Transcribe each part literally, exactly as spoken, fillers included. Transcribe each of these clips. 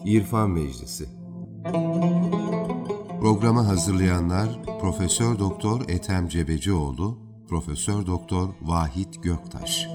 İrfan Meclisi. Programı hazırlayanlar Profesör Doktor Ethem Cebecioğlu, Profesör Doktor Vahit Göktaş.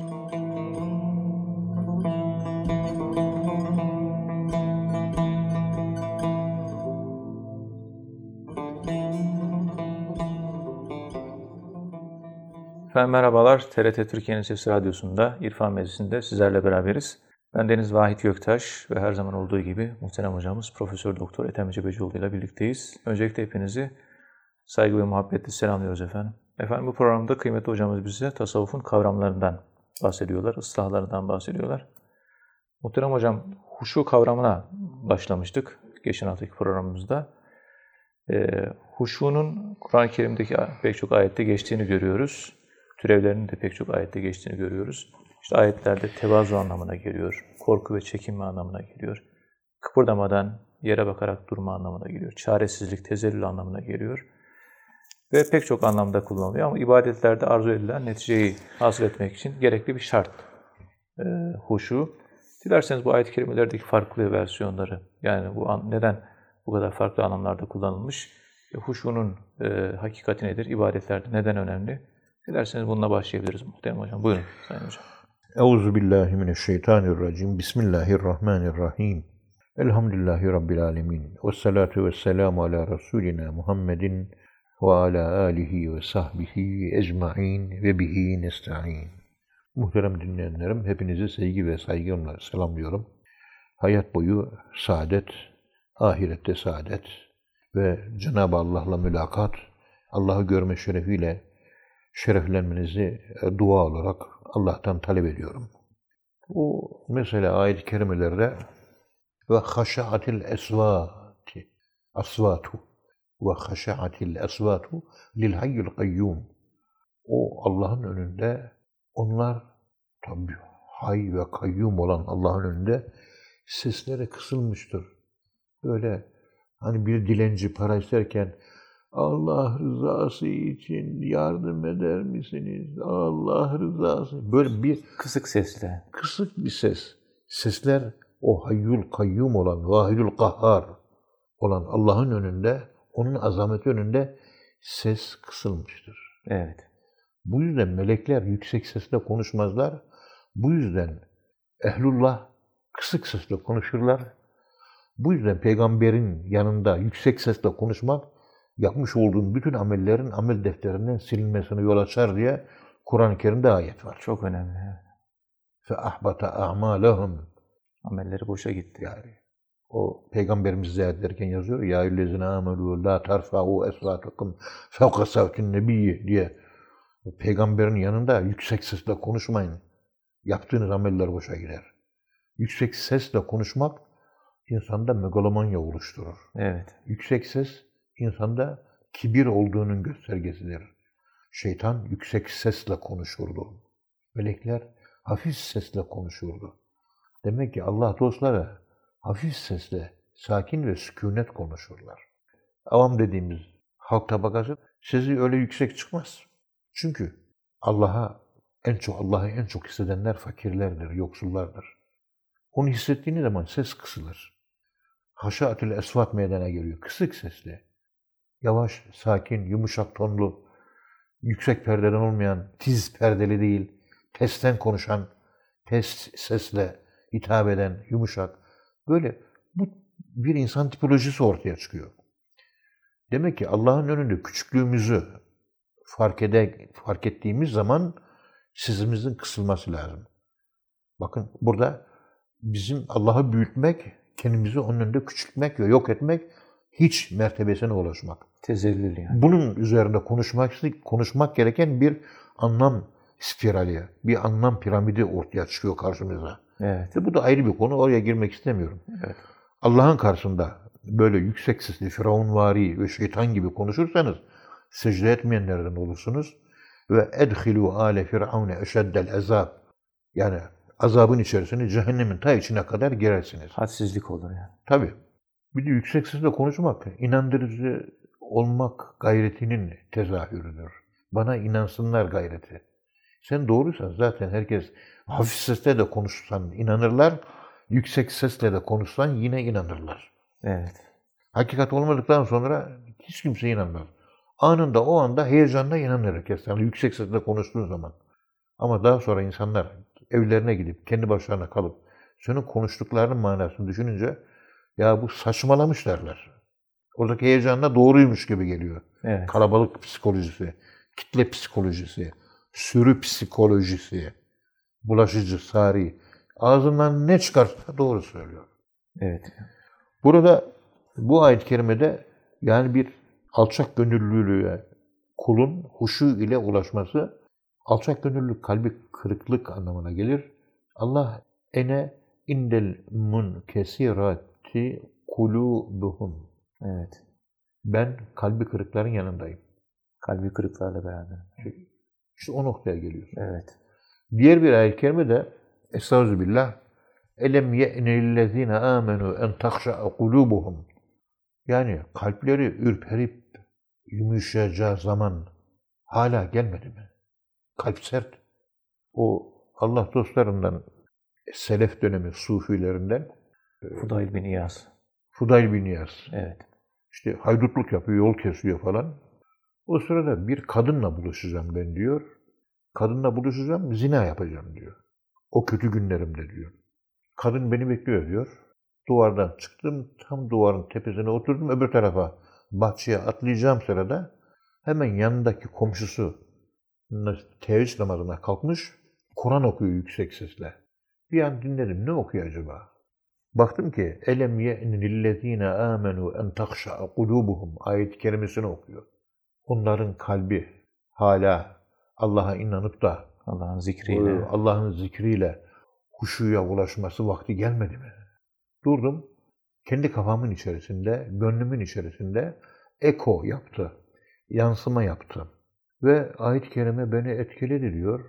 Efendim merhabalar, T R T Türkiye'nin Sesi Radyosu'nda İrfan Meclisi'nde sizlerle beraberiz. Ben Deniz Vahit Göktaş ve her zaman olduğu gibi muhterem hocamız Profesör Doktor Ethem Cebecioğlu ile birlikteyiz. Öncelikle hepinizi saygı ve muhabbetle selamlıyoruz efendim. Efendim bu programda kıymetli hocamız bize tasavvufun kavramlarından bahsediyorlar, ıslahlarından bahsediyorlar. Muhterem hocam, huşu kavramına başlamıştık geçen haftaki programımızda. E, huşunun Kur'an-ı Kerim'deki pek çok ayette geçtiğini görüyoruz. Türevlerinin de pek çok ayette geçtiğini görüyoruz. İşte ayetlerde tevazu anlamına geliyor, korku ve çekinme anlamına geliyor, kıpırdamadan yere bakarak durma anlamına geliyor, çaresizlik, tezellül anlamına geliyor ve pek çok anlamda kullanılıyor ama ibadetlerde arzu edilen neticeyi hasıl etmek için gerekli bir şart e, huşu. Dilerseniz bu ayet-i kerimelerdeki farklı versiyonları, yani bu an, neden bu kadar farklı anlamlarda kullanılmış, e, huşunun e, hakikati nedir, ibadetlerde neden önemli? Dilerseniz bununla başlayabiliriz muhterem hocam. Buyurun sayın hocam. Euzubillahimineşşeytanirracim. Bismillahirrahmanirrahim. Elhamdülillahi Rabbil alemin. Vessalatu vesselamu ala Resulina Muhammedin ve ala alihi ve sahbihi ecma'in ve bihi nesta'in. Muhterem dinleyenlerim, hepinizi sevgi ve saygımla selamlıyorum. Hayat boyu saadet, ahirette saadet ve Cenab-ı Allah'la mülakat, Allah'ı görme şerefiyle şereflenmenizi dua olarak Allah'tan talep ediyorum. Bu mesela ayet-i kerimelerde ve haşa'atil esvati asvatu ve haşa'atil esvatu lil hayyul kayyum. O Allah'ın önünde, onlar tabii hay ve kayyum olan Allah'ın önünde sesleri kısılmıştır. Böyle hani bir dilenci para isterken Allah rızası için yardım eder misiniz? Allah rızası. Böyle bir Kısık sesle. Kısık bir ses. Sesler o hayyul kayyum olan, vahidul kahhar olan Allah'ın önünde, onun azameti önünde ses kısılmıştır. Evet. Bu yüzden melekler yüksek sesle konuşmazlar. Bu yüzden ehlullah kısık sesle konuşurlar. Bu yüzden peygamberin yanında yüksek sesle konuşmak, yapmış olduğun bütün amellerin amel defterinden silinmesine yol açar diye Kur'an-ı Kerim'de ayet var. Çok önemli. فَاَحْبَتَ اَعْمَالَهُمْ. Amelleri boşa gitti. Yani o Peygamberimiz ziyaret ederken yazıyor. Ya eyyühellezine âmenû lâ terfa'û esvâtekum fevka savtin nebiyyi diye. O Peygamberin yanında yüksek sesle konuşmayın. Yaptığınız ameller boşa gider. Yüksek sesle konuşmak insanda megalomanya oluşturur. Evet. Yüksek ses insanda kibir olduğunun göstergesidir. Şeytan yüksek sesle konuşurdu. Melekler hafif sesle konuşurdu. Demek ki Allah dostları hafif sesle, sakin ve sükunet konuşurlar. Avam dediğimiz halk tabakası sesi öyle yüksek çıkmaz. Çünkü Allah'a en çok Allah'ı en çok hissedenler fakirlerdir, yoksullardır. Onu hissettiğiniz zaman ses kısılır. Haşa'atül esvat meydana geliyor. Kısık sesle. Yavaş, sakin, yumuşak tonlu, yüksek perdeden olmayan, tiz perdeli değil, testten konuşan, test sesle hitap eden, yumuşak. Böyle bu bir insan tipolojisi ortaya çıkıyor. Demek ki Allah'ın önünde küçüklüğümüzü fark, ede, fark ettiğimiz zaman sesimizin kısılması lazım. Bakın burada bizim Allah'ı büyütmek, kendimizi onun önünde küçültmek ve yok etmek, hiç mertebesine ulaşmak. Tezellül yani. Bunun üzerinde konuşmak, konuşmak gereken bir anlam spirali, bir anlam piramidi ortaya çıkıyor karşımıza. Evet. Ve bu da ayrı bir konu, oraya girmek istemiyorum. Evet. Allah'ın karşısında böyle yüksek sesli, firavunvari ve şeytan gibi konuşursanız secde etmeyenlerden olursunuz. Ve edhilu ale firavune eşeddel azab. Yani azabın içerisine, cehennemin ta içine kadar girersiniz. Hadsizlik olur yani. Tabii. Bir de yüksek sesle konuşmak, inandırıcı olmak gayretinin tezahürüdür. Bana inansınlar gayreti. Sen doğruysan zaten herkes hafif sesle de konuşsan inanırlar. yüksek sesle de konuşsan yine inanırlar. Evet. Hakikat olmadıktan sonra hiç kimse inanmaz. Anında, o anda heyecanla inanır herkes. Yani yüksek sesle konuştuğun zaman. Ama daha sonra insanlar evlerine gidip kendi başlarına kalıp senin konuştuklarının manasını düşününce ya bu saçmalamış derler. Oradaki heyecanla doğruymuş gibi geliyor. Evet. Kalabalık psikolojisi, kitle psikolojisi, sürü psikolojisi, bulaşıcı, sari. Ağzından ne çıkarsa doğru söylüyor. Evet. Burada bu ayet-i kerimede yani bir alçak gönüllülüğe kulun huşu ile ulaşması, alçak gönüllülük kalbi kırıklık anlamına gelir. Allah ene indel munkesirati kulubuhum. Evet. Ben kalbi kırıkların yanındayım. Kalbi kırıklarla beraber. İşte o noktaya geliyorsun. Evet. Diğer bir ayet-i kerime de Estağfirullah. Elem ye'nellezine amenu en tahşa'a kulubuhum. Yani kalpleri ürperip yumuşayacağı zaman hala gelmedi mi? Kalp sert. O Allah dostlarından, selef dönemi sufilerinden Fudayl bin İyaz. Fudayl bin İyaz. Evet. İşte haydutluk yapıyor, yol kesiyor falan. O sırada bir kadınla buluşacağım ben diyor. Kadınla buluşacağım, zina yapacağım diyor. O kötü günlerimde diyor. Kadın beni bekliyor diyor. Duvardan çıktım, tam duvarın tepesine oturdum, öbür tarafa bahçeye atlayacağım sırada hemen yanındaki komşusu teheccüd namazına kalkmış, Kur'an okuyor yüksek sesle. Bir an dinledim, ne okuyor acaba? Baktım ki elem ye'nillezine amenu en tahşa'a kulubuhum ayet-i kerimesini okuyor. Onların kalbi hala Allah'a inanıp da Allah'ın zikriyle, Allah'ın zikriyle huşuya ulaşması vakti gelmedi mi? Durdum, kendi kafamın içerisinde, gönlümün içerisinde eko yaptı, yansıma yaptı. Ve ayet-i kerime beni etkiledi diyor.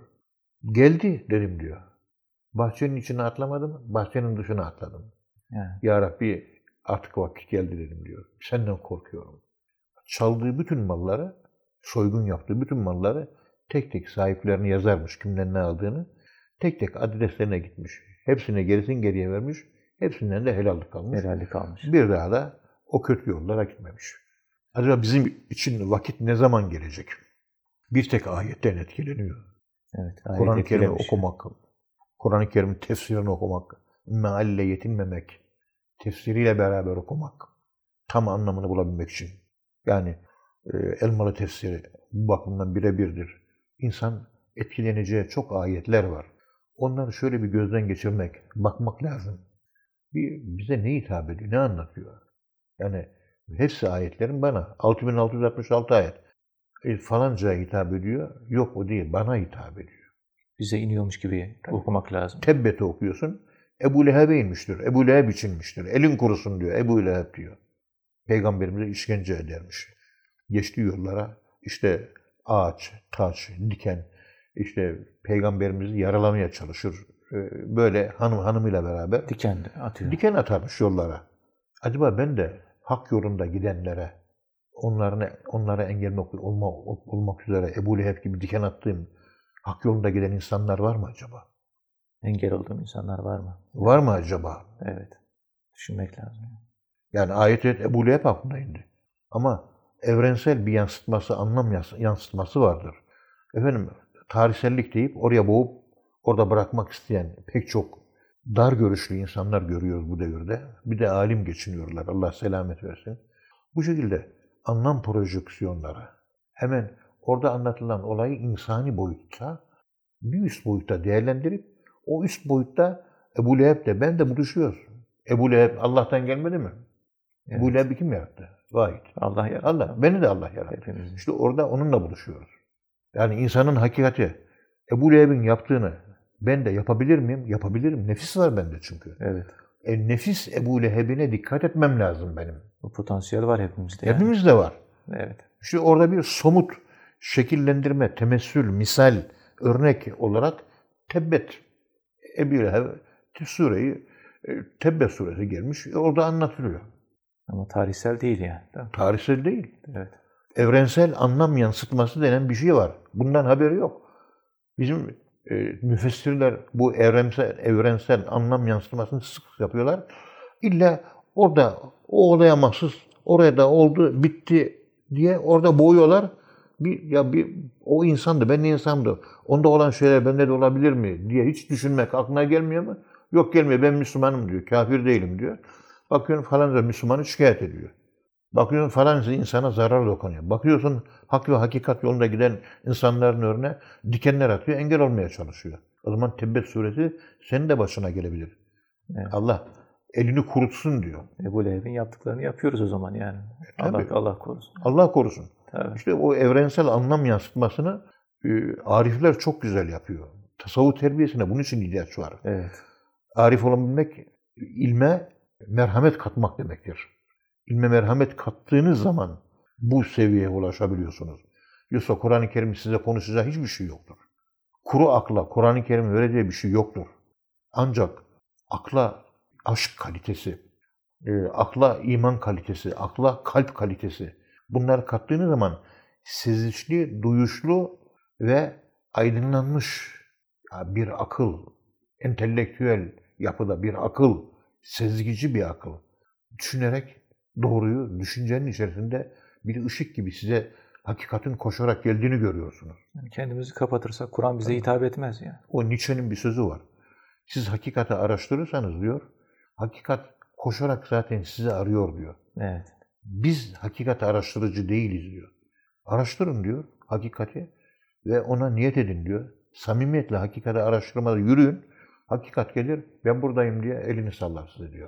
Geldi dedim diyor. Bahçenin içine atlamadım, bahçenin dışına atladım. Yani. Ya Rabbi artık vakit geldi dedim diyor. Senden korkuyorum. Çaldığı bütün malları, soygun yaptığı bütün malları tek tek sahiplerini yazarmış, kimden ne aldığını. Tek tek adreslerine gitmiş. Hepsine gerisin geriye vermiş. Hepsinden de helallik almış. Helallik almış. Bir daha da o kötü yollara gitmemiş. Acaba bizim için vakit ne zaman gelecek? Bir tek ayetten etkileniyor. Evet, Kur'an-ı Kerim'i okumak, Kur'an-ı Kerim'in tefsirini okumak, mealle yetinmemek, tefsiriyle beraber okumak, tam anlamını bulabilmek için. Yani e, Elmalı tefsiri bu bakımdan birebirdir. İnsan etkileneceği çok ayetler var. Onları şöyle bir gözden geçirmek, bakmak lazım. Bir, bize ne hitap ediyor, ne anlatıyor? Yani hepsi ayetlerin bana. altı bin altı yüz altmış altı ayet. E, falancaya hitap ediyor. Yok o değil, bana hitap ediyor. Bize iniyormuş gibi Tabii. okumak lazım. Tebbet'i okuyorsun. Ebu Leheb'e inmiştir. Ebu Leheb içinmiştir. Elin kurusun diyor. Ebu Leheb diyor. Peygamberimize işkence edermiş. Geçtiği yollara işte ağaç, taş, diken, işte Peygamberimizi yaralamaya çalışır. Böyle hanım hanımıyla beraber diken atıyor. Diken atarmış yollara. Acaba ben de hak yolunda gidenlere, onların onlara engel olma, olmak üzere Ebu Leheb gibi diken attığım hak yolunda giden insanlar var mı acaba? Engel olduğum insanlar var mı? Var mı acaba? Evet. Düşünmek lazım. Yani ayet Ebu Leheb hakkında indi. Ama evrensel bir yansıtması, anlam yansıtması vardır. Efendim, tarihsellik deyip oraya boğup orada bırakmak isteyen pek çok dar görüşlü insanlar görüyoruz bu devirde. Bir de alim geçiniyorlar. Allah selamet versin. Bu şekilde anlam projeksiyonları hemen orada anlatılan olayı insani boyutta, bir üst boyutta değerlendirip o üst boyutta Ebu Leheb'le ben de buluşuyoruz. Ebu Leheb Allah'tan gelmedi mi? Evet. Ebu Leheb'i kim yarattı? Vahid. Allah yarattı. Allah. Beni de Allah yarattı. Hepimiz. İşte orada onunla buluşuyoruz. Yani insanın hakikati Ebu Leheb'in yaptığını ben de yapabilir miyim? Yapabilirim. Nefis var bende çünkü. Evet. E, nefis Ebu Leheb'ine dikkat etmem lazım benim. Bu potansiyel var hepimizde. Hepimizde yani. Var. Evet. İşte orada bir somut şekillendirme, temessül, misal, örnek olarak Tebbet. Ebu Leheb sureyi, Tebbet suresi gelmiş. Orada anlatılıyor. Ama tarihsel değil yani. Değil tarihsel değil. Evet. Evrensel anlam yansıtması denen bir şey var. Bundan haberi yok. Bizim e, müfessirler bu evrensel, evrensel anlam yansıtmasını sık yapıyorlar. İlla orada o olaya mahsus, oraya da oldu, bitti diye orada boğuyorlar. Bir, ya bir o insandı, ben de insandı. Onda olan şeyler bende de olabilir mi diye hiç düşünmek aklına gelmiyor mu? Yok gelmiyor, ben Müslümanım diyor, kafir değilim diyor. Bakıyorum falanca Müslümanı şikayet ediyor. Bakıyorsun falanca insana zarar dokunuyor. Bakıyorsun hak ve hakikat yolunda giden insanların önüne dikenler atıyor, engel olmaya çalışıyor. O zaman Tebbet suresi senin de başına gelebilir. Evet. Allah elini kurutsun diyor. Ebu Leheb'in yaptıklarını yapıyoruz o zaman yani. Allah, Tabii. Allah korusun. Allah korusun. Tabii. İşte o evrensel anlam yansıtmasını e, arifler çok güzel yapıyor. Tasavvuf terbiyesine bunun için ihtiyaç var. Evet. Arif olabilmek, ilme merhamet katmak demektir. İlme merhamet kattığınız zaman bu seviyeye ulaşabiliyorsunuz. Yoksa Kur'an-ı Kerim size konuşacağı hiçbir şey yoktur. Kuru akla Kur'an-ı Kerim'in vereceği bir şey yoktur. Ancak akla aşk kalitesi, e, akla iman kalitesi, akla kalp kalitesi, bunları kattığınız zaman sezişli, duyuşlu ve aydınlanmış bir akıl, entelektüel yapıda bir akıl, sezgici bir akıl, düşünerek doğruyu, düşüncenin içerisinde bir ışık gibi size hakikatin koşarak geldiğini görüyorsunuz. Yani kendimizi kapatırsak Kur'an bize hitap etmez yani. O Nietzsche'nin bir sözü var. Siz hakikati araştırırsanız diyor, hakikat koşarak zaten sizi arıyor diyor. Evet. Biz hakikat araştırıcı değiliz diyor. Araştırın diyor hakikati ve ona niyet edin diyor. Samimiyetle hakikati araştırmada yürüyün. Hakikat gelir, ben buradayım diye elini sallar size diyor.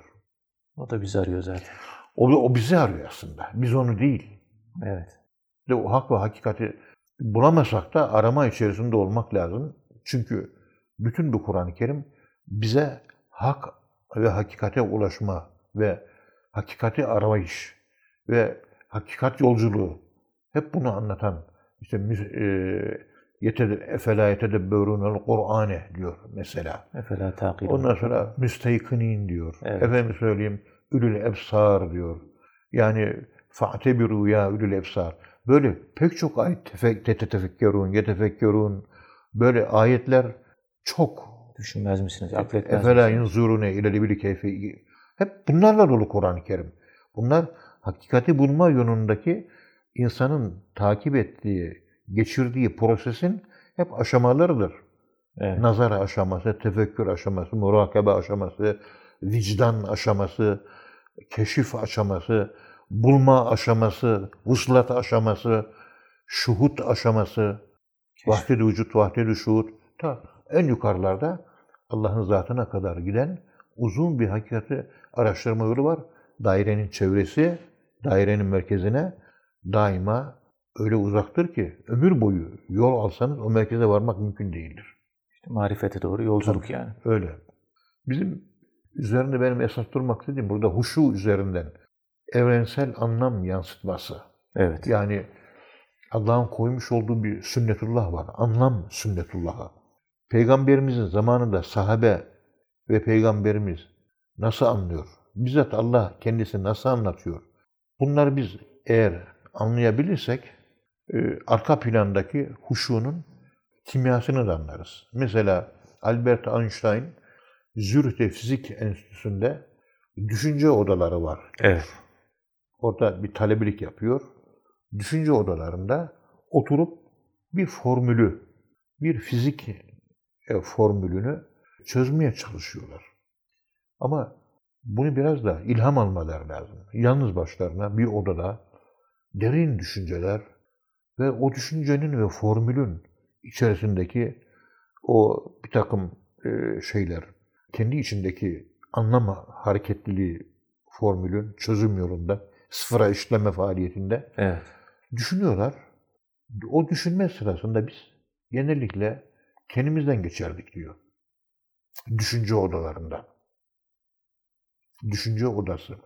O da bizi arıyor zaten. O, o bizi arıyor aslında. Biz onu değil. Evet. De o hak ve hakikati bulamasak da arama içerisinde olmak lazım. Çünkü bütün bu Kur'an-ı Kerim bize hak ve hakikate ulaşma ve hakikati arayış ve hakikat yolculuğu hep bunu anlatan işte efela yetedebberûnel Kur'ane diyor mesela. Efela takilûn. Ondan sonra müsteyqinin diyor. Evet. Efendim söyleyeyim ülül ebsar diyor. Yani fa'tebiru ya ülül ebsar. Böyle pek çok ayet tetefekkerun, yetefekkerun böyle ayetler çok. Düşünmez misiniz? Akletmez Efela misiniz? yunzurune ilelibili keyfi. Hep bunlarla dolu Kur'an-ı Kerim. Bunlar hakikati bulma yönündeki insanın takip ettiği, geçirdiği prosesin hep aşamalarıdır. Evet. Nazar aşaması, tefekkür aşaması, murakabe aşaması, vicdan aşaması, keşif aşaması, bulma aşaması, vuslat aşaması, şuhut aşaması, vahded-i vücut, vahded-i şuhut. Ta en yukarılarda Allah'ın zatına kadar giden uzun bir hakikati araştırma yolu var. Dairenin çevresi, dairenin merkezine daima öyle uzaktır ki ömür boyu yol alsanız o merkeze varmak mümkün değildir. İşte marifete doğru yolculuk Tabii, yani. Öyle. Bizim üzerinde benim esas durmak istediğim burada huşu üzerinden evrensel anlam yansıtması. Evet. Yani Allah'ın koymuş olduğu bir sünnetullah var. Anlam sünnetullah'a. Peygamberimizin zamanında sahabe ve peygamberimiz nasıl anlıyor? Bizzat Allah kendisi nasıl anlatıyor? Bunları biz eğer anlayabilirsek e, arka plandaki huşunun kimyasını da anlarız. Mesela Albert Einstein Zürih'te Fizik Enstitüsü'nde düşünce odaları var. Evet. Orada bir talebelik yapıyor. Düşünce odalarında oturup bir formülü, bir fizik e, formülünü çözmeye çalışıyorlar. Ama bunu biraz da ilham almaları lazım. Yalnız başlarına bir odada derin düşünceler ve o düşüncenin ve formülün içerisindeki o bir takım e, şeyler, kendi içindeki anlam hareketliliği formülün çözüm yolunda, sıfıra işleme faaliyetinde Evet. düşünüyorlar. O düşünme sırasında biz genellikle kendimizden geçerdik diyor. Düşünce odalarında. Düşünce odası.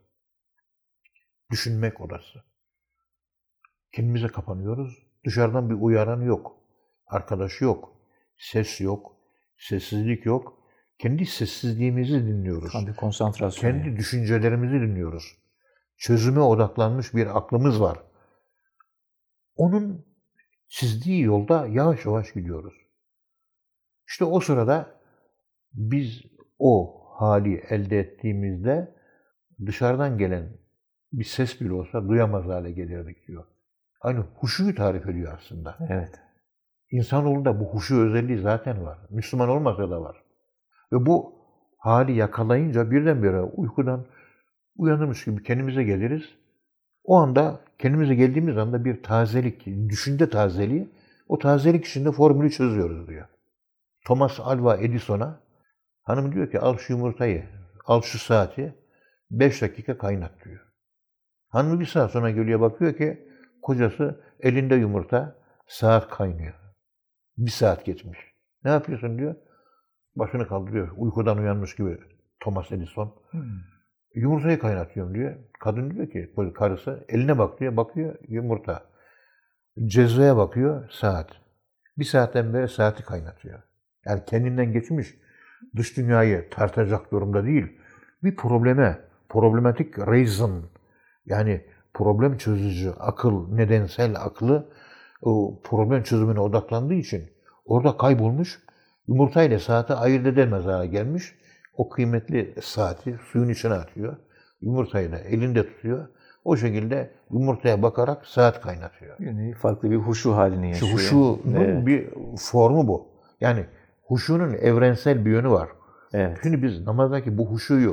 Düşünmek odası. Kendimize kapanıyoruz. Dışarıdan bir uyaran yok. Arkadaş yok. Ses yok. Sessizlik yok. Kendi sessizliğimizi dinliyoruz. Tam bir konsantrasyon. Kendi yani. düşüncelerimizi dinliyoruz. Çözüme odaklanmış bir aklımız var. Onun çizdiği yolda yavaş yavaş gidiyoruz. İşte o sırada biz o hali elde ettiğimizde dışarıdan gelen bir ses bile olsa duyamaz hale gelirdik diyor. Aynı huşuyu tarif ediyor aslında. Evet. İnsanoğlunda bu huşu özelliği zaten var. Müslüman olmasa da var. Ve bu hali yakalayınca birdenbire uykudan uyanırmış gibi kendimize geliriz. O anda kendimize geldiğimiz anda bir tazelik, düşünce tazeliği, o tazelik içinde formülü çözüyoruz diyor. Thomas Alva Edison'a hanım diyor ki al şu yumurtayı, al şu saati beş dakika kaynat diyor. Hanım bir saat sonra geliyor bakıyor ki kocası elinde yumurta, saat kaynıyor. Bir saat geçmiş. Ne yapıyorsun diyor. Başını kaldırıyor. Uykudan uyanmış gibi Thomas Edison. Hmm. Yumurtayı kaynatıyorum diyor. Kadın diyor ki, karısı eline bak diyor. Bakıyor yumurta. Cezveye bakıyor saat. Bir saatten beri saati kaynatıyor. Yani kendinden geçmiş, dış dünyayı tartacak durumda değil. Bir probleme, problematik reason, yani problem çözücü akıl, nedensel aklı o problem çözümüne odaklandığı için orada kaybolmuş, yumurtayla saati ayırt edemez hale gelmiş. O kıymetli saati suyun içine atıyor. Yumurtayı da elinde tutuyor. O şekilde yumurtaya bakarak saat kaynatıyor. Yani farklı bir huşu halini yaşıyor. Şu huşunun evet. bir formu bu. Yani huşunun evrensel bir yönü var. Evet. Şimdi biz namazdaki bu huşuyu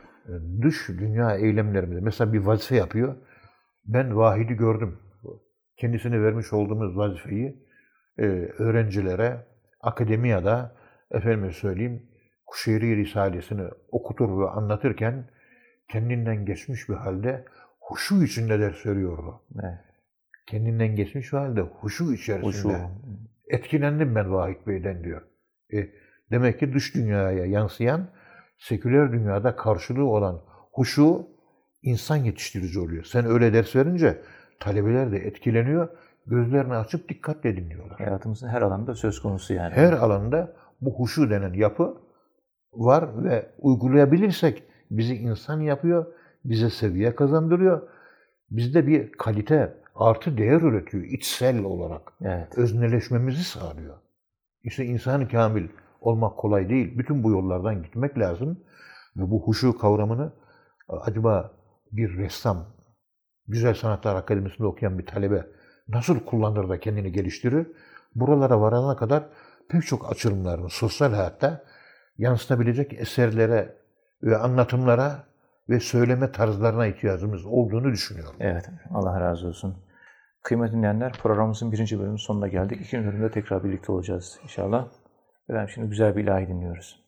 dış dünya eylemlerimizde, mesela bir vazife yapıyor. Ben Vahid'i gördüm. Kendisine vermiş olduğumuz vazifeyi e, öğrencilere akademiyada, efendime söyleyeyim, Kuşeyri Risalesini okutur ve anlatırken kendinden geçmiş bir halde huşu içinde ders veriyordu. Evet. Kendinden geçmiş bir halde huşu içerisinde. Huşu. Etkilendim ben Vahid Bey'den diyor. E, demek ki dış dünyaya yansıyan, seküler dünyada karşılığı olan huşu insan yetiştirici oluyor. Sen öyle ders verince talebeler de etkileniyor, gözlerini açıp dikkatle dinliyorlar. Hayatımızın her alanında söz konusu yani. Her alanda bu huşu denen yapı var ve uygulayabilirsek bizi insan yapıyor, bize seviye kazandırıyor. Bizde bir kalite, artı değer üretiyor içsel olarak. Evet. Özneleşmemizi sağlıyor. İşte insan-ı kamil olmak kolay değil. Bütün bu yollardan gitmek lazım. Ve bu huşu kavramını acaba bir ressam, Güzel Sanatlar Akademisi'nde okuyan bir talebe nasıl kullanır da kendini geliştirir? Buralara varana kadar pek çok açılımlarını sosyal hayatta yansıtabilecek eserlere ve anlatımlara ve söyleme tarzlarına ihtiyacımız olduğunu düşünüyorum. Evet, Allah razı olsun. Kıymetli dinleyenler, programımızın birinci bölümünün sonuna geldik. İkinci bölümde tekrar birlikte olacağız inşallah. Efendim şimdi güzel bir ilahi dinliyoruz.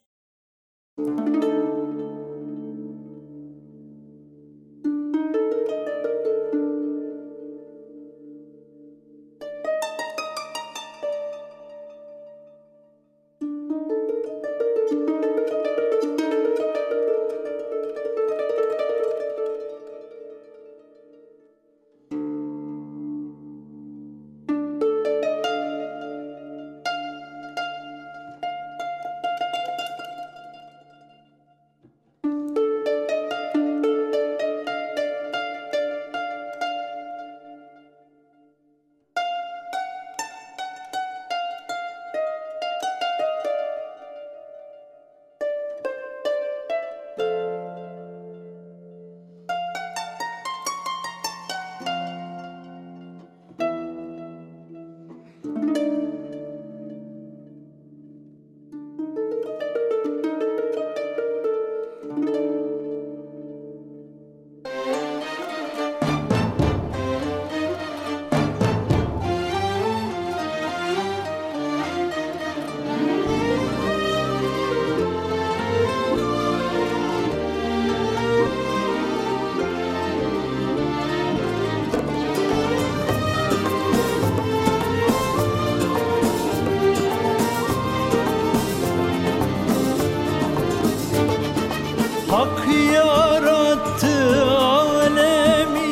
Hak yarattı alemi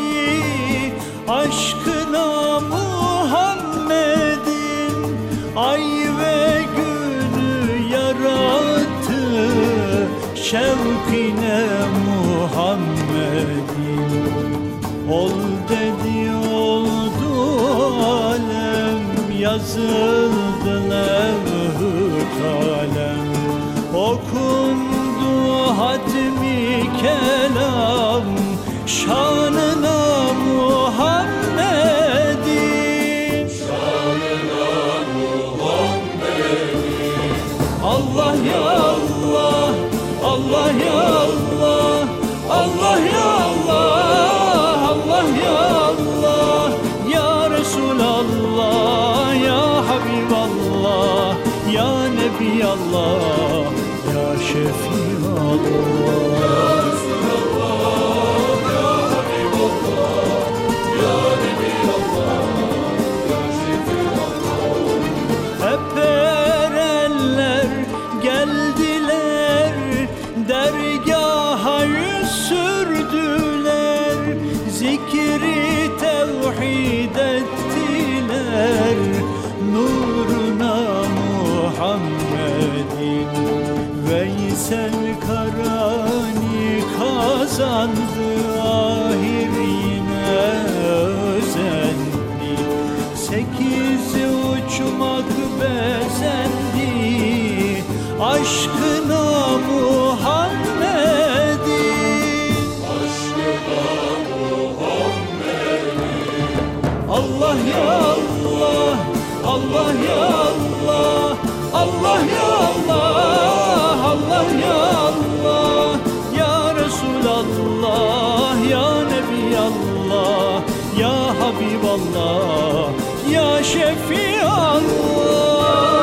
aşkına Muhammed'in, ay ve günü yarattı şevkine Muhammed'in. Ol dedi oldu alem, yazıldı levh-ı okundu hatmi kelam şanına Muhammed'in, şanına Muhammed'in. Allah ya Allah, Allah ya Allah, Allah ya Allah, Allah ya Allah, ya Resulallah, ya Habiballah, ya Nebiyallah, ya Şefiallah. Ya Resulallah, ya Habiballah, ya Nebiyallah, ya Şefiallah. Hep erenler geldiler, dergaha yüz sürdüler, zikri tevhid ettiler, nuruna Muhammed'in. Veysel Karani kazandı, ahir yine özendi, sekizi uçmak bezendi, aşkına Muhammed'in, aşkına Muhammed'in. Allah ya Allah, Allah ya Allah, Allah ya Allah, Allah ya Allah, ya Resulallah, ya Nebiyallah, ya Habiballah, ya Şefiallah.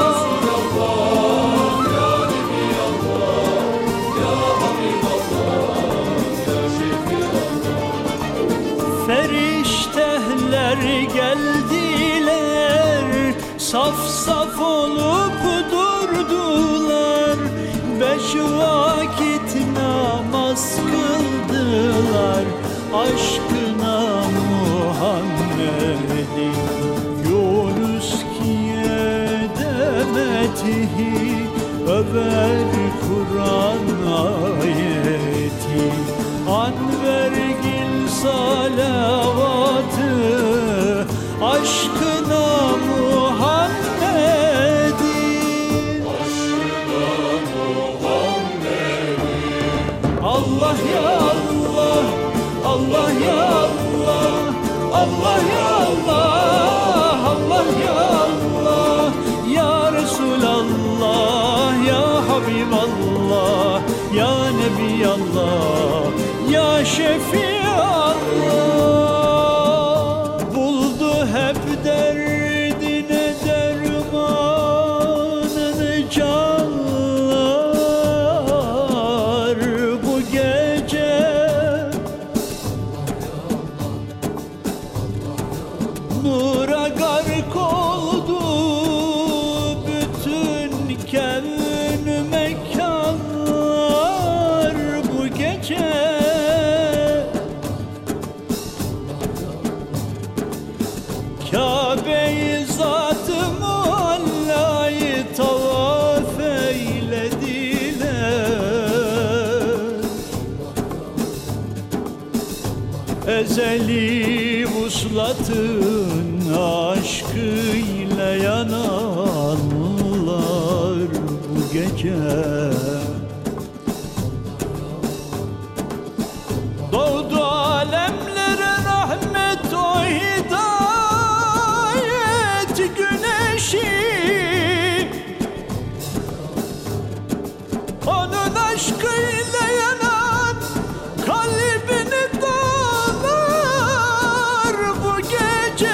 Feriştehler geldiler, saf saf olup durdular, beş vakit namaz kıldılar, aşkına Muhammed'in. Yunus kiye demetihi, över Kur'an ayeti, Anvergil salavatı, aşkına Muhammed'in, aşkına Muhammed'in. Allah ya Allah, Allah ya Allah, Allah ya Allah, Allah ya Allah, ya Resulallah, ya Habiballah, ya Nebiyallah, ya Şefiallah. Buldu hep derdine dermanını canlar bu gece. Nura gark oldu bütün kevn mekanlar bu gece. Kabe-i Zat-ı Mualla'yı tavaf eylediler, ezeli vuslatın aşkıyla yananlar bu gece. Doğdu alemlere rahmet, o hidayet güneşi, onun aşkıyla yanan kalbini dağlar bu gece.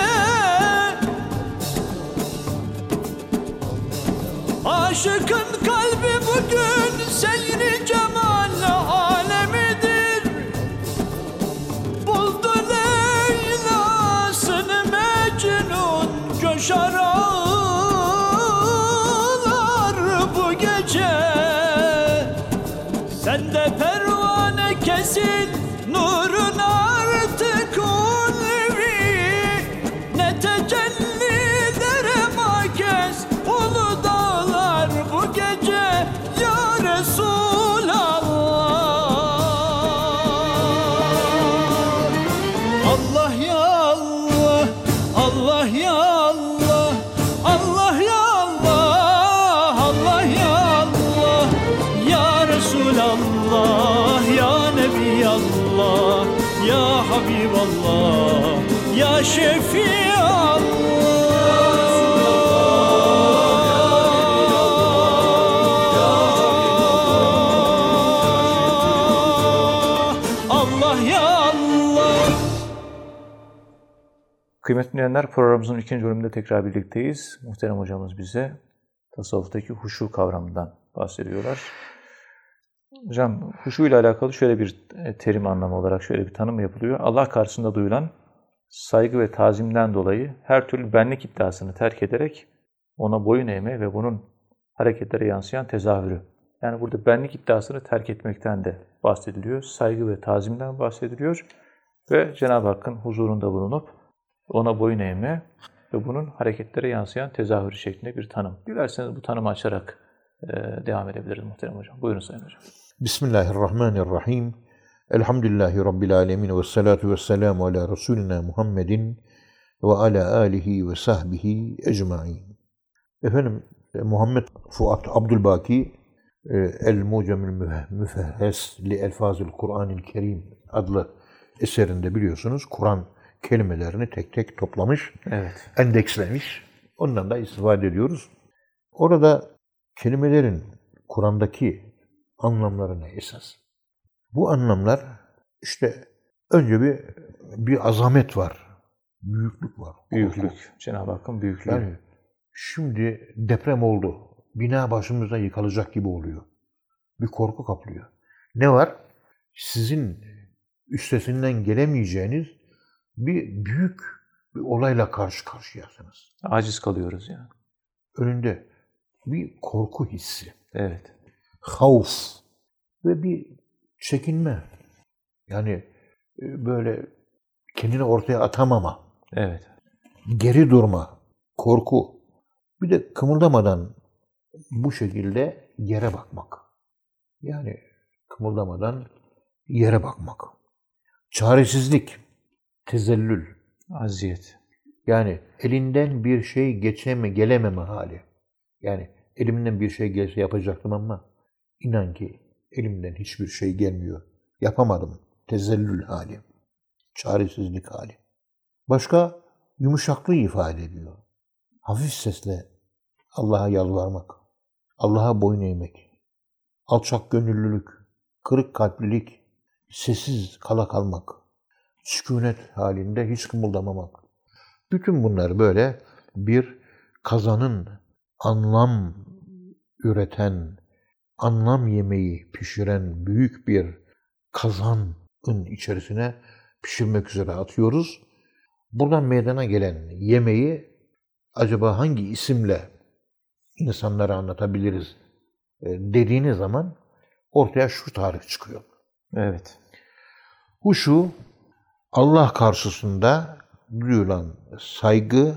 Aşıkın kalbi bugün seyri cemal alemidir, buldu Leyla'sını Mecnun, coşar ağlar bu gece. Sen de pervane kesin, nurun artık ulvi, ne tecellilere makez ulu dağlar bu gece, ya Resulallah. Allah ya Allah, Allah ya Allah, Allah ya Allah, Allah ya Allah, ya Resulallah, ya Nebiyallah, ya Habiballah, ya Şefiallah. Allah ya Allah. Kıymetli dinleyenler, programımızın ikinci bölümünde tekrar birlikteyiz. Muhterem hocamız bize tasavvuftaki huşu kavramından bahsediyorlar. Hocam, huşu ile alakalı şöyle bir terim anlamı olarak şöyle bir tanım yapılıyor. Allah karşısında duyulan saygı ve tazimden dolayı her türlü benlik iddiasını terk ederek ona boyun eğme ve bunun hareketlere yansıyan tezahürü. Yani burada benlik iddiasını terk etmekten de bahsediliyor. Saygı ve tazimden bahsediliyor. Ve Cenab-ı Hakk'ın huzurunda bulunup ona boyun eğme ve bunun hareketlere yansıyan tezahürü şeklinde bir tanım. Dilerseniz bu tanımı açarak e, devam edebiliriz muhterem hocam. Buyurun Sayın Hocam. Bismillahirrahmanirrahim. Elhamdülillahi Rabbil alemin ve salatu ve selamu ala Resulina Muhammedin ve ala alihi ve sahbihi ecmain. Efendim, Muhammed Fuat Abdülbaki El-Mucemül Müfehhes li Elfazil Kur'an-ı Kerim adlı eserinde biliyorsunuz Kur'an kelimelerini tek tek toplamış, Evet. endekslemiş. Ondan da istifade ediyoruz. Orada kelimelerin Kur'an'daki anlamları ne esas? Bu anlamlar işte önce bir bir azamet var, büyüklük var. Büyüklük, Cenab-ı Hakk'ın büyüklüğü. Yani şimdi deprem oldu, bina başımıza yıkılacak gibi oluyor. Bir korku kaplıyor. Ne var? Sizin üstesinden gelemeyeceğiniz bir büyük bir olayla karşı karşıyasınız. Aciz kalıyoruz yani. Önünde bir korku hissi, Evet. havf ve bir çekinme. Yani böyle kendini ortaya atamama, Evet. geri durma, korku. Bir de kımıldamadan bu şekilde yere bakmak. Yani kımıldamadan yere bakmak. Çaresizlik, tezellül. Aziyet. Yani elinden bir şey geçeme, gelememe hali. Yani elimden bir şey gelse yapacaktım ama inan ki elimden hiçbir şey gelmiyor. Yapamadım. Tezellül hali. Çaresizlik hali. Başka yumuşaklığı ifade ediyor. Hafif sesle Allah'a yalvarmak. Allah'a boyun eğmek. Alçak gönüllülük. Kırık kalplilik. Sessiz kala kalmak. Sükunet halinde hiç kımıldamamak. Bütün bunlar böyle bir kazanın anlam üreten, anlam yemeği pişiren büyük bir kazanın içerisine pişirmek üzere atıyoruz. Buradan meydana gelen yemeği acaba hangi isimle insanlara anlatabiliriz dediğiniz zaman ortaya şu tarif çıkıyor. Evet. Huşu, Allah karşısında duyulan saygı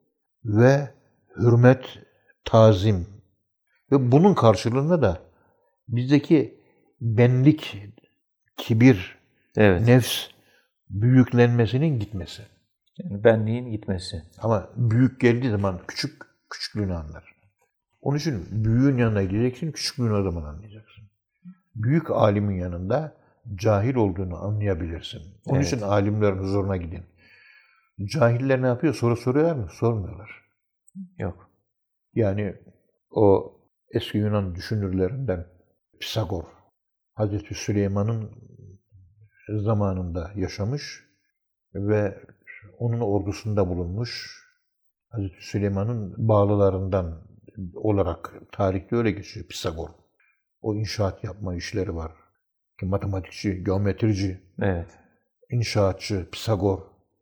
ve hürmet, tazim ve bunun karşılığında da bizdeki benlik, kibir, Evet. nefs büyüklenmesinin gitmesi. Yani benliğin gitmesi. Ama büyük geldiği zaman küçük, küçüklüğünü anlar. Onun için büyüğün yanına gideceksin, küçüklüğünü o zaman anlayacaksın. Büyük alimin yanında cahil olduğunu anlayabilirsin. Onun Evet. için alimlerin huzuruna gidin. Cahiller ne yapıyor? Soru soruyorlar mı? Sormuyorlar. Yok. Yani o eski Yunan düşünürlerinden Pisagor, Hazreti Süleyman'ın zamanında yaşamış ve onun ordusunda bulunmuş. Hazreti Süleyman'ın bağlılarından olarak tarihte öyle geçiyor Pisagor. O inşaat yapma işleri var. Matematikçi, geometrici, Evet. inşaatçı Pisagor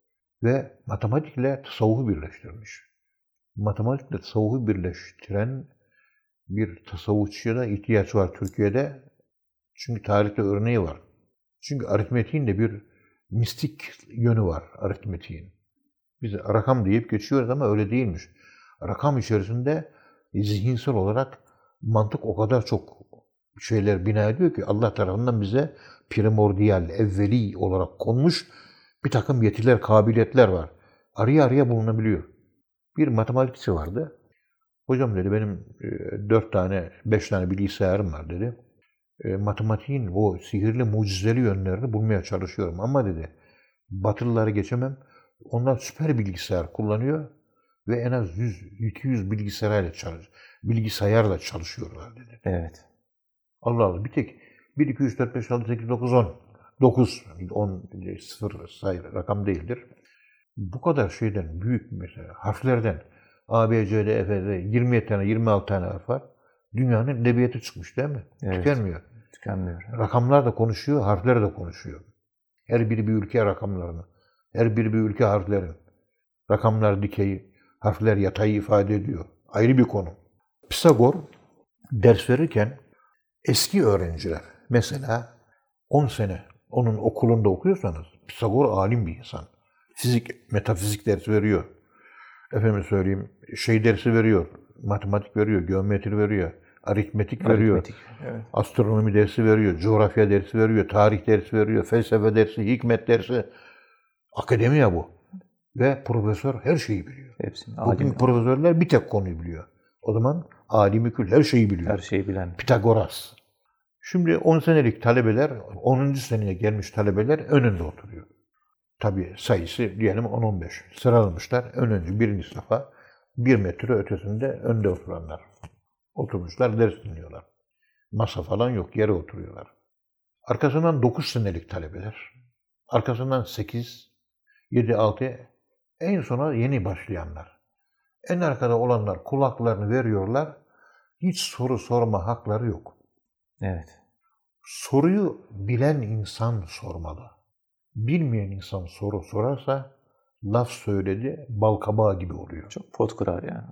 ve matematikle tasavvufu birleştirmiş. Matematikle tasavvufu birleştiren bir tasavvufçuya da ihtiyaç var Türkiye'de. Çünkü tarihte örneği var. Çünkü aritmetiğin de bir mistik yönü var aritmetiğin. Biz rakam deyip geçiyoruz ama öyle değilmiş. Rakam içerisinde zihinsel olarak mantık o kadar çok şeyler bina ediyor ki Allah tarafından bize primordial, evveli olarak konmuş bir takım yetiler, kabiliyetler var. Araya araya bulunabiliyor. Bir matematikçi vardı. Hocam dedi benim e, dört tane, beş tane bilgisayarım var dedi. e, matematiğin o sihirli, mucizeli yönlerini bulmaya çalışıyorum. Ama dedi, Batılıları geçemem. Onlar süper bilgisayar kullanıyor ve en az yüz iki yüz bilgisayarla çalış, bilgisayarla çalışıyorlar dedi. Evet. Allah Allah, bir tek bir, iki, üç, dört, beş, altı, sekiz, dokuz, on. dokuz, on, sıfır sayı rakam değildir. Bu kadar şeyden, büyük mesela harflerden A, B, C, D, F, D, yirmi tane, yirmi altı tane harf var. Dünyanın edebiyatı çıkmış değil mi? Evet. Tükenmiyor. Tükenmiyor. Rakamlar da konuşuyor, harfler de konuşuyor. Her biri bir ülke rakamlarını, her biri bir ülke harflerin. Rakamlar dikeyi, harfler yatayı ifade ediyor. Ayrı bir konu. Pisagor ders verirken eski öğrenciler, mesela on sene onun okulunda okuyorsanız, Pisagor alim bir insan. Fizik, metafizik dersi veriyor. Efendim söyleyeyim, şey dersi veriyor, matematik veriyor, geometri veriyor, aritmetik veriyor, Aritmetik, evet. astronomi dersi veriyor, coğrafya dersi veriyor, tarih dersi veriyor, felsefe dersi, hikmet dersi. Akademi ya bu. Ve profesör her şeyi biliyor. Hepsini. Bugün Alim, profesörler bir tek konuyu biliyor. O zaman alimi kül her şeyi biliyor. her şeyi bilen. Pitagoras. Şimdi on senelik talebeler, onuncu seneye gelmiş talebeler önünde oturuyor. Tabii sayısı diyelim on on beş. Sıralamışlar. Önüncü birinci sınıfa bir metre ötesinde önde oturanlar. Oturmuşlar, ders dinliyorlar. Masa falan yok, yere oturuyorlar. Arkasından dokuz senelik talebeler. Arkasından sekiz, yedi, altı, en sona yeni başlayanlar. En arkada olanlar kulaklarını veriyorlar. Hiç soru sorma hakları yok. Evet. Soruyu bilen insan sormalı. Bilmeyen insan soru sorarsa laf söyledi, bal kabağı gibi oluyor. Çok pot kırar yani.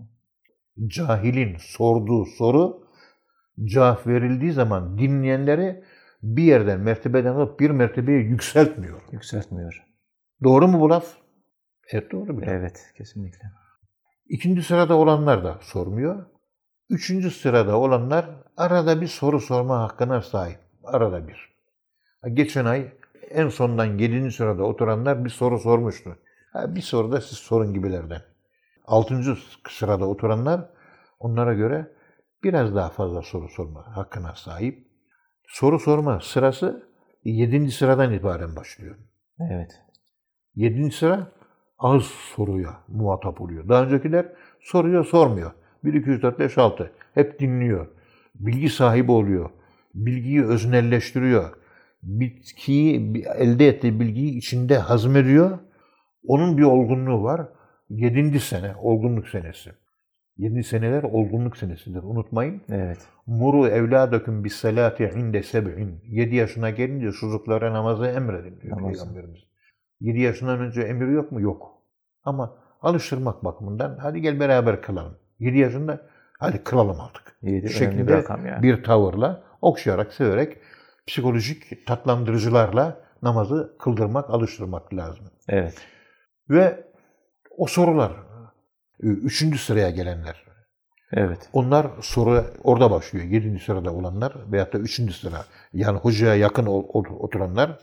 Cahilin sorduğu soru cevap verildiği zaman dinleyenleri bir yerden, mertebeden alıp bir mertebeye yükseltmiyor. Yükseltmiyor. Doğru mu bu laf? Evet, doğru bir laf. Evet, kesinlikle. İkinci sırada olanlar da sormuyor. Üçüncü sırada olanlar arada bir soru sorma hakkına sahip. Arada bir. Geçen ay en sondan yedinci sırada oturanlar bir soru sormuştu. Ha, bir soru da siz sorun gibilerden. Altıncı sırada oturanlar onlara göre biraz daha fazla soru sorma hakkına sahip. Soru sorma sırası yedinci sıradan itibaren başlıyor. Evet. Yedinci sıra az soruya muhatap oluyor. Daha öncekiler soruyor, sormuyor. bir, iki, üç, dört, beş, altı. Hep dinliyor. Bilgi sahibi oluyor. Bilgiyi öznelleştiriyor. Bitkiyi, elde ettiği bilgiyi içinde hazmediyor. Onun bir olgunluğu var. Yedinci sene, olgunluk senesi. Yedinci seneler olgunluk senesidir. Unutmayın. Evet. Muru evladaküm bis salati inde seb'in. Yedi yaşına gelince çocuklara namazı emredin diyor Namazı. Peygamberimiz. Yedi yaşından önce emir yok mu? Yok. Ama alıştırmak bakımından hadi gel beraber kılalım. Yedi yaşında hadi kılalım artık. Yedi önemli bir şeklinde rakam yani. bir tavırla, okşayarak, severek, psikolojik tatlandırıcılarla namazı kıldırmak, alıştırmak lazım. Evet. Ve o sorular, üçüncü sıraya gelenler, Evet. onlar soru orada başlıyor. Yedinci sırada olanlar veyahut da üçüncü sıra, yani hocaya yakın oturanlar,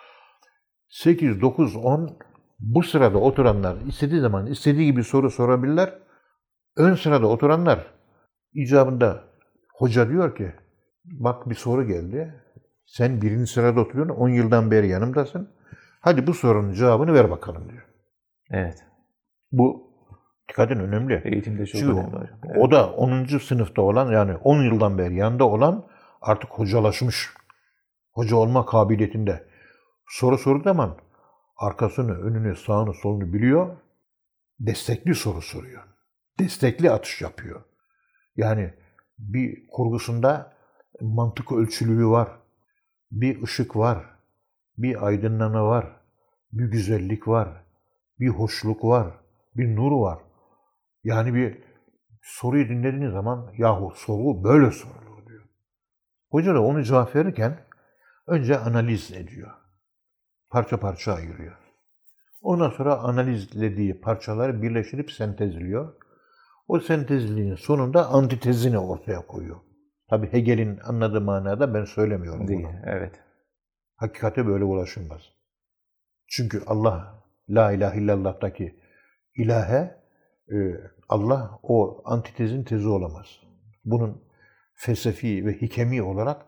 sekiz, dokuz, on bu sırada oturanlar istediği zaman istediği gibi soru sorabilirler. Ön sırada oturanlar icabında hoca diyor ki bak bir soru geldi. Sen birinci sırada oturuyorsun. on yıldan beri yanımdasın. Hadi bu sorunun cevabını ver bakalım diyor. Evet. Bu dikkatin önemli. Eğitimde çok Çünkü önemli hocam. Evet. o da onuncu sınıfta olan, yani on yıldan beri yanında olan artık hocalaşmış. Hoca olma kabiliyetinde. Soru sorduğu zaman arkasını, önünü, sağını, solunu biliyor. Destekli soru soruyor. Destekli atış yapıyor. Yani bir kurgusunda mantık ölçülülüğü var. Bir ışık var. Bir aydınlama var. Bir güzellik var. Bir hoşluk var. Bir nur var. Yani bir soruyu dinlediğiniz zaman yahu soru böyle sorulur diyor. Hoca da onu cevap verirken önce analiz ediyor. Parça parça ayırıyor. Ondan sonra analizlediği parçaları birleştirip sentezliyor. O sentezliğin sonunda antitezini ortaya koyuyor. Tabii Hegel'in anladığı manada ben söylemiyorum Değil. bunu. Evet. Hakikate böyle ulaşılmaz. Çünkü Allah, la ilahe illallah'taki ilahe, Allah o antitezin tezi olamaz. Bunun felsefi ve hikemi olarak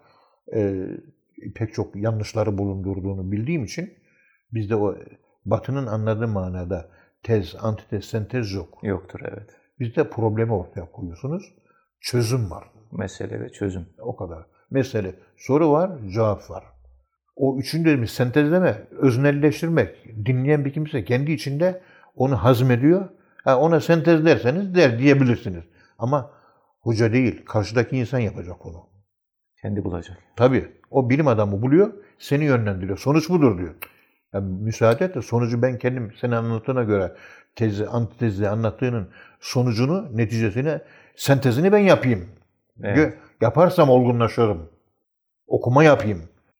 e, pek çok yanlışları bulundurduğunu bildiğim için bizde o Batı'nın anladığı manada tez, antitez, sentez yok. Yoktur, evet. Bizde problemi ortaya koyuyorsunuz. Çözüm var. Mesele ve çözüm. O kadar. Mesele, soru var, cevap var. O üçüncü demiş sentezleme, öznelleştirmek. Dinleyen bir kimse kendi içinde onu hazmediyor. Ha, ona sentez derseniz der diyebilirsiniz. Ama hoca değil, karşıdaki insan yapacak onu. Kendi bulacak. Tabii. O bilim adamı buluyor, seni yönlendiriyor. Sonuç budur diyor. Yani müsaade et de sonucu ben kendim senin anlattığına göre tezi, antitezi anlattığının sonucunu, neticesini, sentezini ben yapayım. Evet. Yaparsam olgunlaşırım. Okuma yapayım.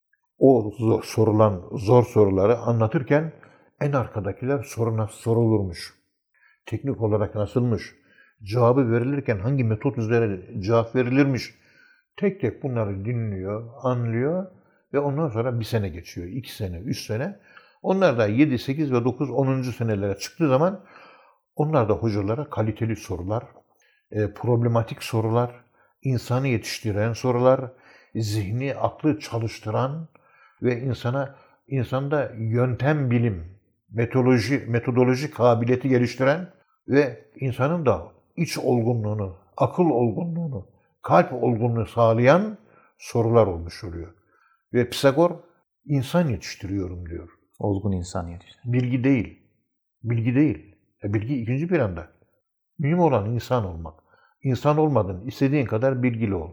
O zor, sorulan zor soruları anlatırken en arkadakiler soru nasıl sorulurmuş. Teknik olarak nasılmış. Cevabı verilirken hangi metot üzerine cevap verilirmiş. Tek tek bunları dinliyor, anlıyor ve ondan sonra bir sene geçiyor. iki sene, üç sene. Onlar da yedi, sekiz ve dokuz, onuncu senelere çıktığı zaman onlar da hocalara kaliteli sorular, e, problematik sorular, insanı yetiştiren sorular, zihni, aklı çalıştıran ve insana insanda yöntem bilim, metodoloji, metodoloji kabiliyeti geliştiren ve insanın da iç olgunluğunu, akıl olgunluğunu, kalp olgunluğunu sağlayan sorular olmuş oluyor. Ve Pisagor insan yetiştiriyorum diyor. Olgun insan yetiştirir. Bilgi değil. Bilgi değil. E bilgi ikinci planda. Mühim olan insan olmak. İnsan olmadın, istediğin kadar bilgili ol.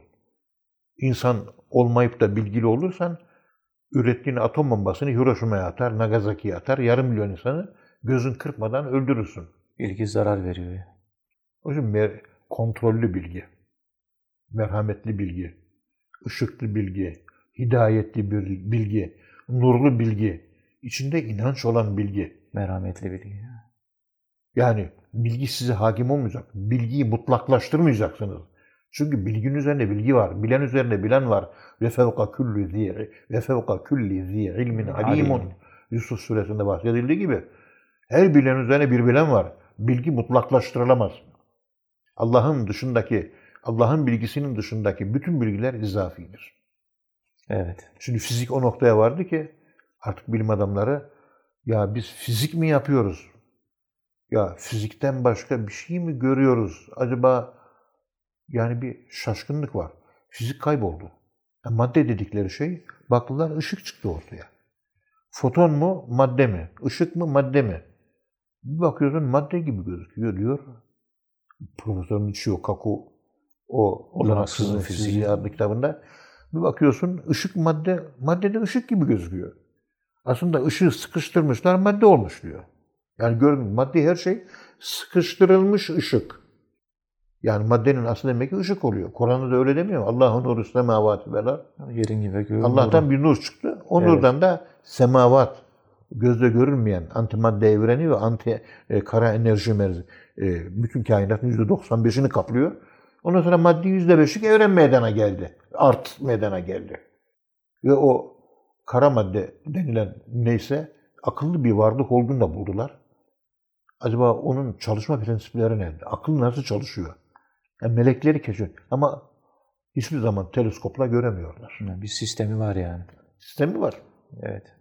İnsan olmayıp da bilgili olursan, ürettiğin atom bombasını Hiroşima'ya atar, Nagasaki'ye atar, yarım milyon insanı gözün kırpmadan öldürürsün. Bilgi zarar veriyor. O yüzden kontrollü bilgi, merhametli bilgi, ışıklı bilgi, hidayetli bir bilgi, nurlu bilgi, içinde inanç olan bilgi. Merhametli bilgi. Yani bilgi size hakim olmayacak. Bilgiyi mutlaklaştırmayacaksınız. Çünkü bilginin üzerinde bilgi var. Bilen üzerinde bilen var. Ve fevka kulli zi ve fevka kulli zi ilmin alimun. Yusuf suresinde bahsedildiği gibi her bilen üzerine bir bilen var. Bilgi mutlaklaştırılamaz. Allah'ın dışındaki, Allah'ın bilgisinin dışındaki bütün bilgiler izafidir. Evet. Şimdi fizik o noktaya vardı ki artık bilim adamları ya biz fizik mi yapıyoruz? Ya fizikten başka bir şey mi görüyoruz? Acaba yani bir şaşkınlık var. Fizik kayboldu. Yani madde dedikleri şey baktılar ışık çıktı ortaya. Foton mu madde mi? Işık mı madde mi? Bir bakıyorsun madde gibi gözüküyor diyor. Profesör Michio Kaku o Olanaksızın Fiziği adlı kitabında. Bir bakıyorsun ışık madde, maddede ışık gibi gözüküyor. Aslında ışığı sıkıştırmışlar madde olmuş diyor. Yani gördün madde her şey sıkıştırılmış ışık. Yani maddenin aslı demek ki ışık oluyor. Kur'an'da da öyle demiyor. Allah'ın nuru semavati vel ard. Yerin gibi göğün Allah'tan nuru. bir nur çıktı. O Evet. nurdan da semavat, gözle görünmeyen antimadde evreni ve anti e, kara enerji merzi. E, bütün kainatın yüzde doksan beşini kaplıyor. Ondan sonra maddi yüzde beşlik evren meydana geldi. Art meydana geldi. Ve o kara madde denilen neyse akıllı bir varlık olduğunu da buldular. Acaba onun çalışma prensipleri nerede? Akıl nasıl çalışıyor? Yani melekleri keşfediyor. Ama hiçbir zaman teleskopla göremiyorlar. Bir sistemi var yani. Sistemi var. Evet.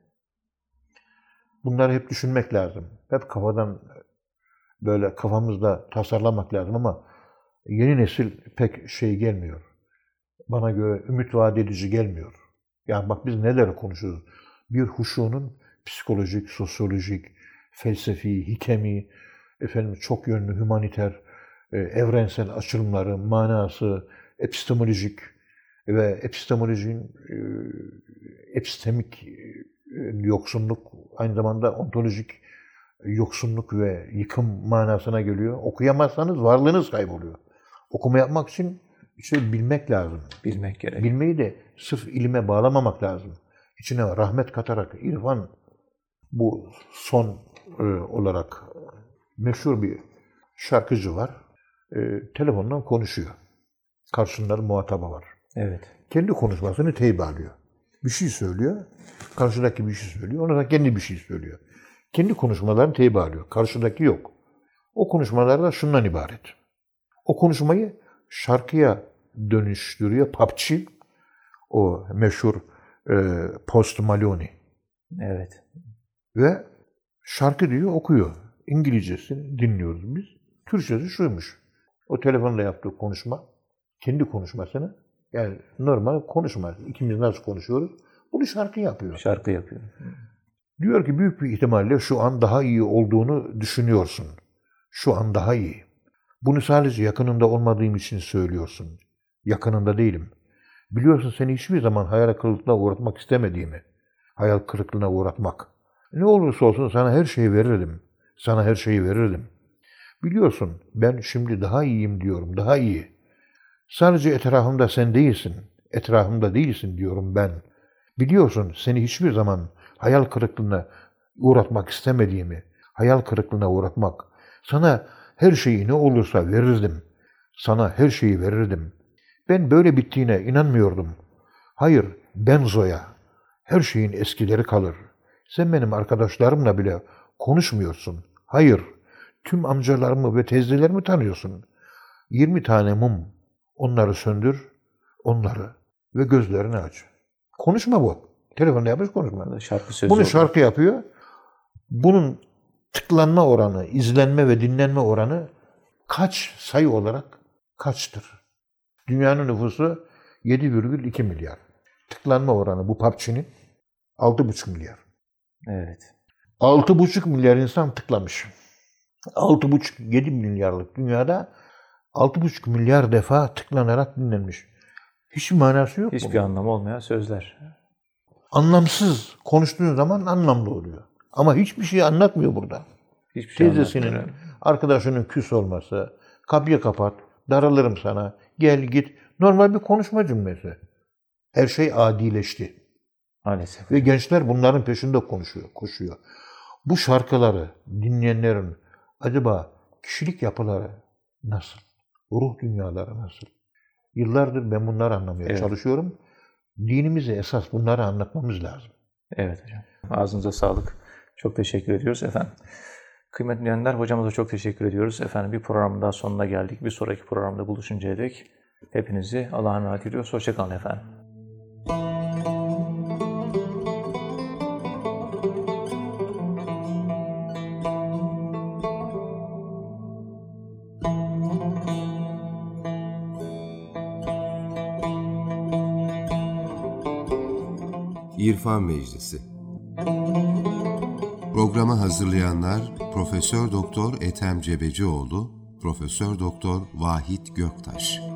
Bunları hep düşünmek lazım. Hep kafadan böyle kafamızda tasarlamak lazım ama yeni nesil pek şey gelmiyor. Bana göre ümit vaat edici gelmiyor. Yani bak biz neler konuşuyoruz. Bir huşunun psikolojik, sosyolojik, felsefi, hikemi, efendim çok yönlü, humaniter, e, evrensel açılımları, manası, epistemolojik ve epistemolojinin e, epistemik e, yoksunluk, aynı zamanda ontolojik yoksunluk ve yıkım manasına geliyor. Okuyamazsanız varlığınız kayboluyor. Okuma yapmak için işte bilmek lazım. Bilmek gerek. Bilmeyi de sırf ilime bağlamamak lazım. İçine rahmet katarak, irfan, bu son e, olarak meşhur bir şarkıcı var. E, telefondan konuşuyor. Karşısında muhataba var. Evet. Kendi konuşmasını teyip alıyor. Bir şey söylüyor. Karşıdaki bir şey söylüyor. Ona da kendi bir şey söylüyor. Kendi konuşmalarını teyip alıyor. Karşıdaki yok. O konuşmalar da şundan ibaret. O konuşmayı şarkıya dönüştürüyor. Popçı. O meşhur e, Post Malone. Evet. Ve şarkı diyor, okuyor. İngilizcesini dinliyoruz biz. Türkçesi şuymuş. O telefonla yaptığı konuşma, kendi konuşmasını, yani normal konuşma. İkimiz nasıl konuşuyoruz? Bunu şarkı yapıyor. Şarkı yapıyor. Diyor ki büyük bir ihtimalle şu an daha iyi olduğunu düşünüyorsun. Şu an daha iyi. Bunu sadece yakınında olmadığım için söylüyorsun. Yakınında değilim. Biliyorsun seni hiçbir zaman hayal kırıklığına uğratmak istemediğimi. Hayal kırıklığına uğratmak. Ne olursa olsun sana her şeyi verirdim. Sana her şeyi verirdim. Biliyorsun ben şimdi daha iyiyim diyorum, daha iyi. Sadece etrafımda sen değilsin, etrafımda değilsin diyorum ben. Biliyorsun seni hiçbir zaman hayal kırıklığına uğratmak istemediğimi, hayal kırıklığına uğratmak. Sana her şeyi ne olursa verirdim. Sana her şeyi verirdim. Ben böyle bittiğine inanmıyordum. Hayır, ben Zoya. Her şeyin eskileri kalır. Sen benim arkadaşlarımla bile konuşmuyorsun. Hayır, tüm amcalarımı ve teyzelerimi tanıyorsun. Yirmi tane mum. Onları söndür, onları ve gözlerini aç. Konuşma bu. Telefonda yapmış konuşma. Şarkı sözü Bunu oldu. şarkı yapıyor. Bunun tıklanma oranı, izlenme ve dinlenme oranı kaç sayı olarak kaçtır? Dünyanın nüfusu yedi virgül iki milyar. Tıklanma oranı bu P U B G'nin altı buçuk milyar. Evet. altı buçuk milyar insan tıklamış. altı buçuk yedi milyarlık dünyada altı buçuk milyar defa tıklanarak dinlenmiş. Hiçbir manası yok. Hiçbir bunun. anlamı olmayan sözler. Anlamsız konuştuğun zaman anlamlı oluyor. Ama hiçbir şey anlatmıyor burada. Hiçbir şey Teyzesinin, anlatmıyor. arkadaşının küs olması, kapıyı kapat, daralırım sana, gel git. Normal bir konuşma cümlesi. Her şey adileşti. Maalesef. Ve gençler bunların peşinde konuşuyor, koşuyor. Bu şarkıları dinleyenlerin acaba kişilik yapıları nasıl? Ruh dünyaları nasıl? Yıllardır ben bunları anlamaya Evet. çalışıyorum. Dinimize esas bunları anlatmamız lazım. Evet hocam. Ağzınıza sağlık. Çok teşekkür ediyoruz efendim. Kıymetli dinleyenler, hocamıza çok teşekkür ediyoruz. Efendim bir programın daha sonuna geldik. Bir sonraki programda buluşuncaya dek hepinizi Allah'a emanet ediyoruz. Hoşça kalın efendim. İrfan Meclisi. Programı hazırlayanlar Profesör Doktor Ethem Cebecioğlu, Profesör Doktor Vahit Göktaş.